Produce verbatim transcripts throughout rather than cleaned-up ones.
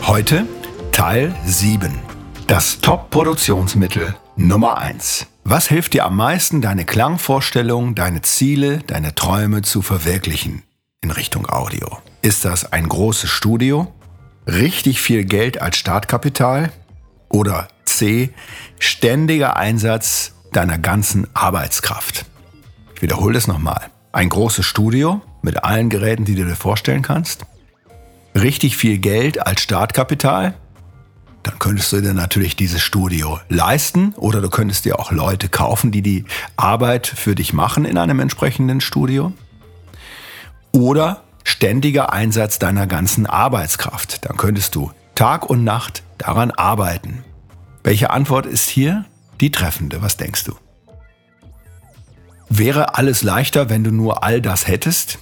Heute Teil sieben. Das Top-Produktionsmittel Nummer eins. Was hilft dir am meisten, deine Klangvorstellung, deine Ziele, deine Träume zu verwirklichen in Richtung Audio? Ist das ein großes Studio? Richtig viel Geld als Startkapital? Oder C. Ständiger Einsatz deiner ganzen Arbeitskraft? Ich wiederhole das nochmal. Ein großes Studio mit allen Geräten, die du dir vorstellen kannst? Richtig viel Geld als Startkapital? Dann könntest du dir natürlich dieses Studio leisten oder du könntest dir auch Leute kaufen, die die Arbeit für dich machen in einem entsprechenden Studio. Oder ständiger Einsatz deiner ganzen Arbeitskraft. Dann könntest du Tag und Nacht daran arbeiten. Welche Antwort ist hier die treffende? Was denkst du? Wäre alles leichter, wenn du nur all das hättest?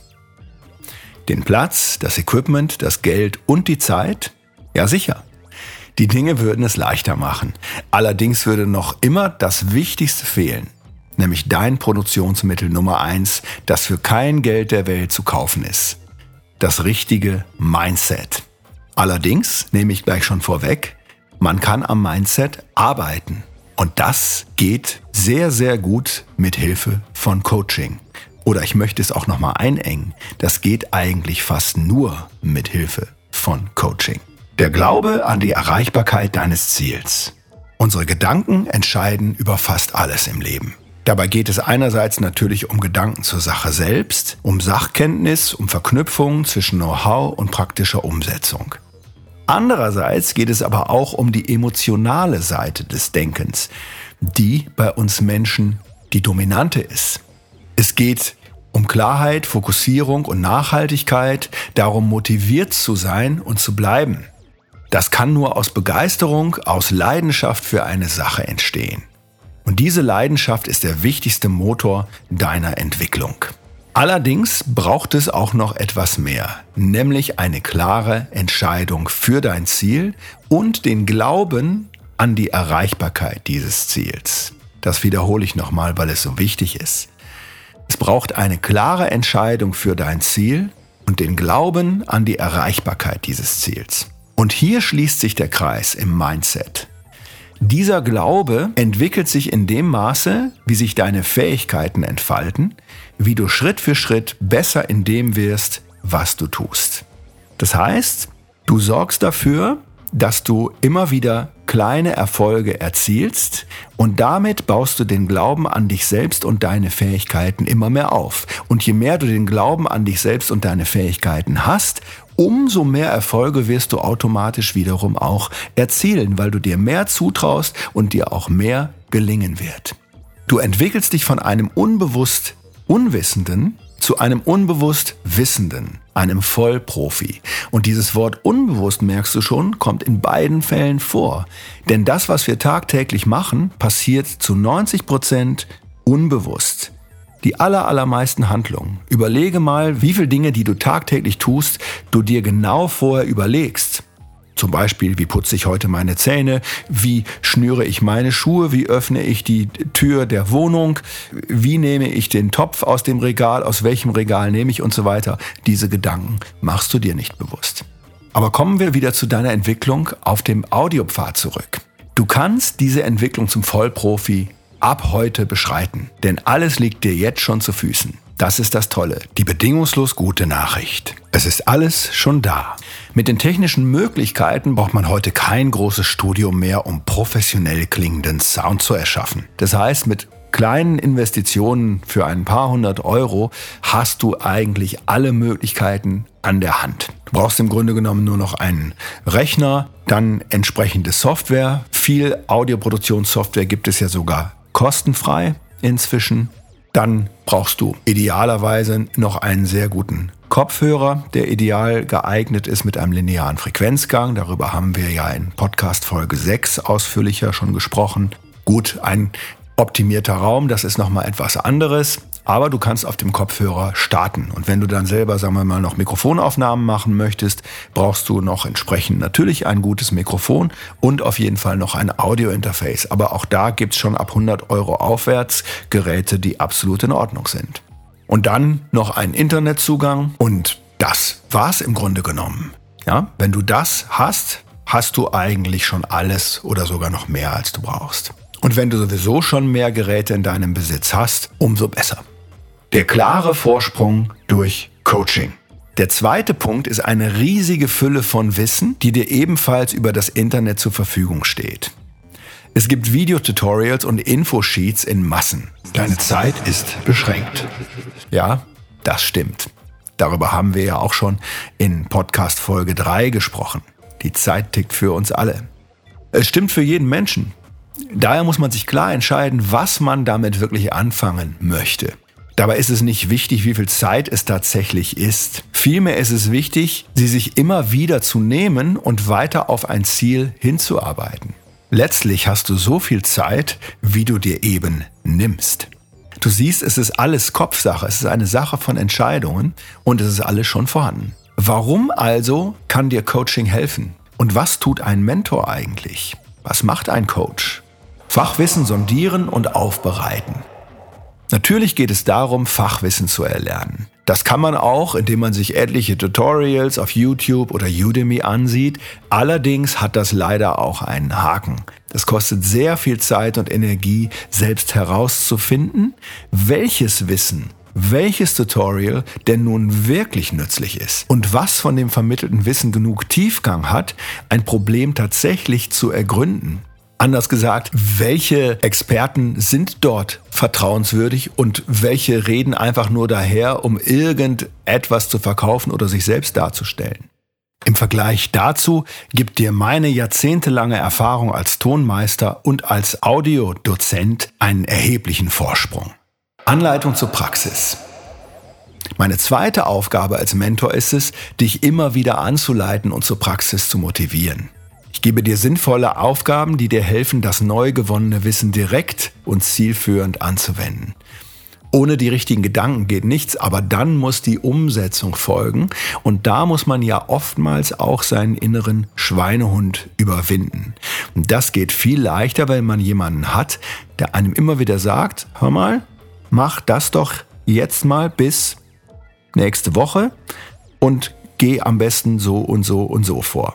Den Platz, das Equipment, das Geld und die Zeit? Ja, sicher. Die Dinge würden es leichter machen. Allerdings würde noch immer das Wichtigste fehlen, nämlich dein Produktionsmittel Nummer eins, das für kein Geld der Welt zu kaufen ist. Das richtige Mindset. Allerdings, nehme ich gleich schon vorweg, man kann am Mindset arbeiten. Und das geht sehr, sehr gut mit Hilfe von Coaching. Oder ich möchte es auch nochmal einengen. Das geht eigentlich fast nur mit Hilfe von Coaching. Der Glaube an die Erreichbarkeit deines Ziels. Unsere Gedanken entscheiden über fast alles im Leben. Dabei geht es einerseits natürlich um Gedanken zur Sache selbst, um Sachkenntnis, um Verknüpfungen zwischen Know-how und praktischer Umsetzung. Andererseits geht es aber auch um die emotionale Seite des Denkens, die bei uns Menschen die dominante ist. Es geht um Klarheit, Fokussierung und Nachhaltigkeit, darum motiviert zu sein und zu bleiben. Das kann nur aus Begeisterung, aus Leidenschaft für eine Sache entstehen. Und diese Leidenschaft ist der wichtigste Motor deiner Entwicklung. Allerdings braucht es auch noch etwas mehr, nämlich eine klare Entscheidung für dein Ziel und den Glauben an die Erreichbarkeit dieses Ziels. Das wiederhole ich nochmal, weil es so wichtig ist. Es braucht eine klare Entscheidung für dein Ziel und den Glauben an die Erreichbarkeit dieses Ziels. Und hier schließt sich der Kreis im Mindset. Dieser Glaube entwickelt sich in dem Maße, wie sich deine Fähigkeiten entfalten, wie du Schritt für Schritt besser in dem wirst, was du tust. Das heißt, du sorgst dafür, dass du immer wieder kleine Erfolge erzielst und damit baust du den Glauben an dich selbst und deine Fähigkeiten immer mehr auf. Und je mehr du den Glauben an dich selbst und deine Fähigkeiten hast, umso mehr Erfolge wirst du automatisch wiederum auch erzielen, weil du dir mehr zutraust und dir auch mehr gelingen wird. Du entwickelst dich von einem unbewusst Unwissenden zu einem unbewusst Wissenden, einem Vollprofi. Und dieses Wort unbewusst, merkst du schon, kommt in beiden Fällen vor. Denn das, was wir tagtäglich machen, passiert zu neunzig Prozent unbewusst. Die aller, allermeisten Handlungen. Überlege mal, wie viele Dinge, die du tagtäglich tust, du dir genau vorher überlegst. Zum Beispiel, wie putze ich heute meine Zähne, wie schnüre ich meine Schuhe, wie öffne ich die Tür der Wohnung, wie nehme ich den Topf aus dem Regal, aus welchem Regal nehme ich und so weiter. Diese Gedanken machst du dir nicht bewusst. Aber kommen wir wieder zu deiner Entwicklung auf dem Audiopfad zurück. Du kannst diese Entwicklung zum Vollprofi ab heute beschreiten, denn alles liegt dir jetzt schon zu Füßen. Das ist das Tolle, die bedingungslos gute Nachricht. Es ist alles schon da. Mit den technischen Möglichkeiten braucht man heute kein großes Studio mehr, um professionell klingenden Sound zu erschaffen. Das heißt, mit kleinen Investitionen für ein paar hundert Euro hast du eigentlich alle Möglichkeiten an der Hand. Du brauchst im Grunde genommen nur noch einen Rechner, dann entsprechende Software. Viel Audioproduktionssoftware gibt es ja sogar kostenfrei inzwischen. Dann brauchst du idealerweise noch einen sehr guten Kopfhörer, der ideal geeignet ist mit einem linearen Frequenzgang. Darüber haben wir ja in Podcast Folge sechs ausführlicher schon gesprochen. Gut, ein optimierter Raum, das ist nochmal etwas anderes. Aber du kannst auf dem Kopfhörer starten. Und wenn du dann selber, sagen wir mal, noch Mikrofonaufnahmen machen möchtest, brauchst du noch entsprechend natürlich ein gutes Mikrofon und auf jeden Fall noch ein Audio-Interface. Aber auch da gibt's schon ab hundert Euro aufwärts Geräte, die absolut in Ordnung sind. Und dann noch einen Internetzugang und das war's im Grunde genommen. Ja, wenn du das hast, hast du eigentlich schon alles oder sogar noch mehr, als du brauchst. Und wenn du sowieso schon mehr Geräte in deinem Besitz hast, umso besser. Der klare Vorsprung durch Coaching. Der zweite Punkt ist eine riesige Fülle von Wissen, die dir ebenfalls über das Internet zur Verfügung steht. Es gibt Videotutorials und Infosheets in Massen. Deine Zeit ist beschränkt. Ja, das stimmt. Darüber haben wir ja auch schon in Podcast Folge drei gesprochen. Die Zeit tickt für uns alle. Es stimmt für jeden Menschen. Daher muss man sich klar entscheiden, was man damit wirklich anfangen möchte. Dabei ist es nicht wichtig, wie viel Zeit es tatsächlich ist. Vielmehr ist es wichtig, sie sich immer wieder zu nehmen und weiter auf ein Ziel hinzuarbeiten. Letztlich hast du so viel Zeit, wie du dir eben nimmst. Du siehst, es ist alles Kopfsache, es ist eine Sache von Entscheidungen und es ist alles schon vorhanden. Warum also kann dir Coaching helfen? Und was tut ein Mentor eigentlich? Was macht ein Coach? Fachwissen sondieren und aufbereiten. Natürlich geht es darum, Fachwissen zu erlernen. Das kann man auch, indem man sich etliche Tutorials auf YouTube oder Udemy ansieht. Allerdings hat das leider auch einen Haken. Das kostet sehr viel Zeit und Energie, selbst herauszufinden, welches Wissen, welches Tutorial denn nun wirklich nützlich ist und was von dem vermittelten Wissen genug Tiefgang hat, ein Problem tatsächlich zu ergründen. Anders gesagt, welche Experten sind dort vertrauenswürdig und welche reden einfach nur daher, um irgendetwas zu verkaufen oder sich selbst darzustellen. Im Vergleich dazu gibt dir meine jahrzehntelange Erfahrung als Tonmeister und als Audiodozent einen erheblichen Vorsprung. Anleitung zur Praxis. Meine zweite Aufgabe als Mentor ist es, dich immer wieder anzuleiten und zur Praxis zu motivieren. Ich gebe dir sinnvolle Aufgaben, die dir helfen, das neu gewonnene Wissen direkt und zielführend anzuwenden. Ohne die richtigen Gedanken geht nichts, aber dann muss die Umsetzung folgen und da muss man ja oftmals auch seinen inneren Schweinehund überwinden. Und das geht viel leichter, wenn man jemanden hat, der einem immer wieder sagt, hör mal, mach das doch jetzt mal bis nächste Woche und geh am besten so und so und so vor.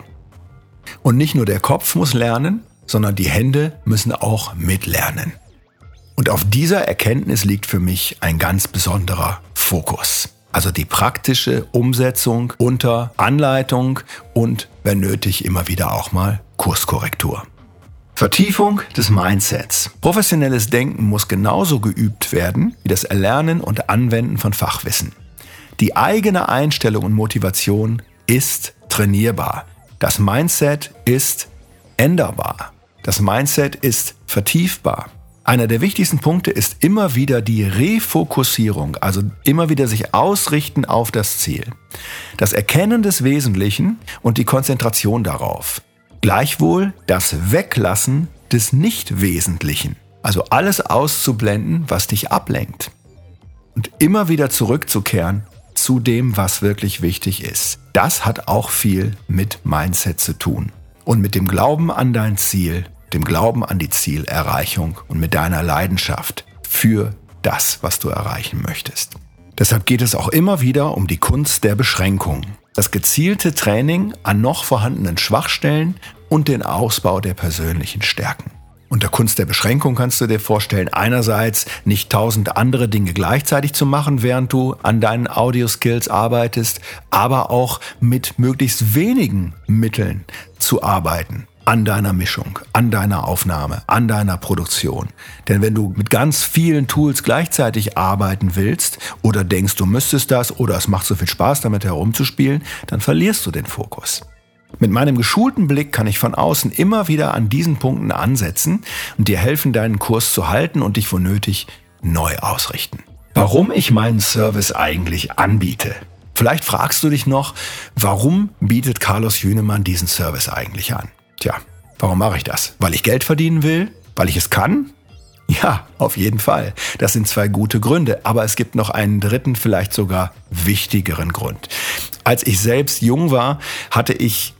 Und nicht nur der Kopf muss lernen, sondern die Hände müssen auch mitlernen. Und auf dieser Erkenntnis liegt für mich ein ganz besonderer Fokus. Also die praktische Umsetzung unter Anleitung und, wenn nötig, immer wieder auch mal Kurskorrektur. Vertiefung des Mindsets. Professionelles Denken muss genauso geübt werden wie das Erlernen und Anwenden von Fachwissen. Die eigene Einstellung und Motivation ist trainierbar. Das Mindset ist änderbar. Das Mindset ist vertiefbar. Einer der wichtigsten Punkte ist immer wieder die Refokussierung, also immer wieder sich ausrichten auf das Ziel. Das Erkennen des Wesentlichen und die Konzentration darauf. Gleichwohl das Weglassen des Nicht-Wesentlichen, also alles auszublenden, was dich ablenkt. Und immer wieder zurückzukehren zu dem, was wirklich wichtig ist. Das hat auch viel mit Mindset zu tun. Und mit dem Glauben an dein Ziel, dem Glauben an die Zielerreichung und mit deiner Leidenschaft für das, was du erreichen möchtest. Deshalb geht es auch immer wieder um die Kunst der Beschränkung. Das gezielte Training an noch vorhandenen Schwachstellen und den Ausbau der persönlichen Stärken. Unter Kunst der Beschränkung kannst du dir vorstellen, einerseits nicht tausend andere Dinge gleichzeitig zu machen, während du an deinen Audio-Skills arbeitest, aber auch mit möglichst wenigen Mitteln zu arbeiten. An deiner Mischung, an deiner Aufnahme, an deiner Produktion. Denn wenn du mit ganz vielen Tools gleichzeitig arbeiten willst oder denkst, du müsstest das oder es macht so viel Spaß, damit herumzuspielen, dann verlierst du den Fokus. Mit meinem geschulten Blick kann ich von außen immer wieder an diesen Punkten ansetzen und dir helfen, deinen Kurs zu halten und dich wo nötig neu ausrichten. Warum ich meinen Service eigentlich anbiete? Vielleicht fragst du dich noch, warum bietet Carlos Jünemann diesen Service eigentlich an? Tja, warum mache ich das? Weil ich Geld verdienen will? Weil ich es kann? Ja, auf jeden Fall. Das sind zwei gute Gründe, aber es gibt noch einen dritten, vielleicht sogar wichtigeren Grund. Als ich selbst jung war, hatte ich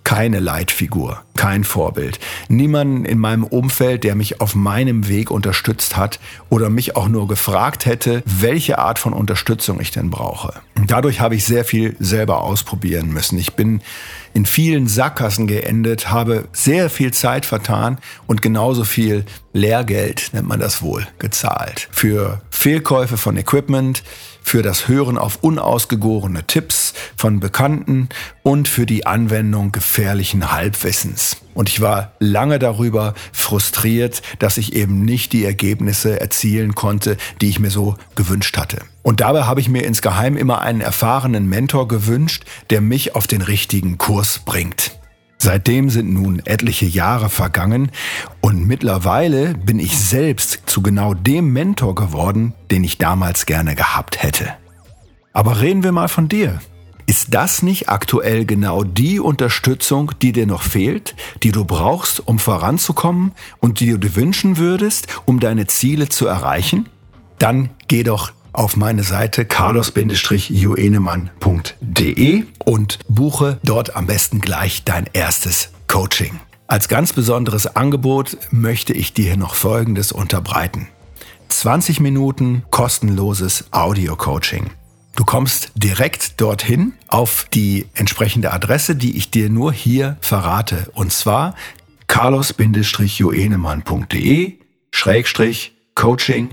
keine Leitfigur, kein Vorbild. Niemanden in meinem Umfeld, der mich auf meinem Weg unterstützt hat oder mich auch nur gefragt hätte, welche Art von Unterstützung ich denn brauche. Und dadurch habe ich sehr viel selber ausprobieren müssen. Ich bin in vielen Sackgassen geendet, habe sehr viel Zeit vertan und genauso viel Lehrgeld, nennt man das wohl, gezahlt. Für Fehlkäufe von Equipment, für das Hören auf unausgegorene Tipps von Bekannten und für die Anwendung gefährlichen Halbwissens. Und ich war lange darüber frustriert, dass ich eben nicht die Ergebnisse erzielen konnte, die ich mir so gewünscht hatte. Und dabei habe ich mir insgeheim immer einen erfahrenen Mentor gewünscht, der mich auf den richtigen Kurs bringt. Seitdem sind nun etliche Jahre vergangen und mittlerweile bin ich selbst zu genau dem Mentor geworden, den ich damals gerne gehabt hätte. Aber reden wir mal von dir. Ist das nicht aktuell genau die Unterstützung, die dir noch fehlt, die du brauchst, um voranzukommen und die du dir wünschen würdest, um deine Ziele zu erreichen? Dann geh doch auf meine Seite carlos juenemann punkt de und buche dort am besten gleich dein erstes Coaching. Als ganz besonderes Angebot möchte ich dir hier noch Folgendes unterbreiten. zwanzig Minuten kostenloses Audio-Coaching. Du kommst direkt dorthin auf die entsprechende Adresse, die ich dir nur hier verrate. Und zwar carlos juenemann punkt de Schrägstrich Coaching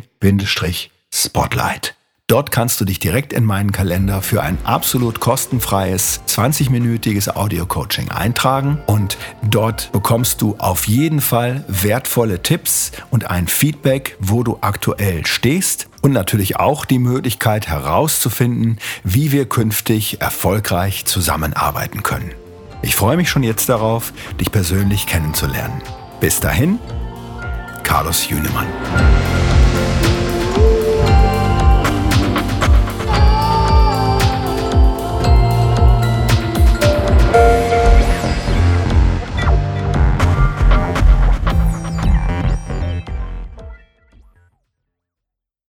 Spotlight. Dort kannst du dich direkt in meinen Kalender für ein absolut kostenfreies zwanzig-minütiges Audio-Coaching eintragen und dort bekommst du auf jeden Fall wertvolle Tipps und ein Feedback, wo du aktuell stehst und natürlich auch die Möglichkeit herauszufinden, wie wir künftig erfolgreich zusammenarbeiten können. Ich freue mich schon jetzt darauf, dich persönlich kennenzulernen. Bis dahin, Carlos Juenemann.